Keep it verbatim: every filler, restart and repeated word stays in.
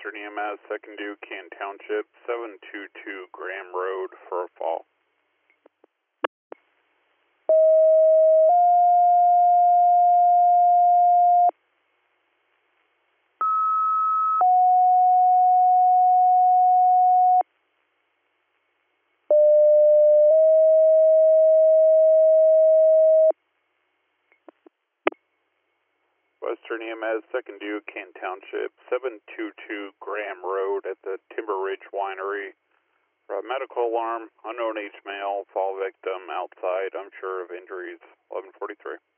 Western E M S, second due, Can Township, seven two two Graham Road for a fall. Western E M S, second due, Can Township, seven two two Graham Road at the Timber Ridge Winery. For a medical alarm, unknown age male, fall victim outside, unsure of injuries, eleven forty-three.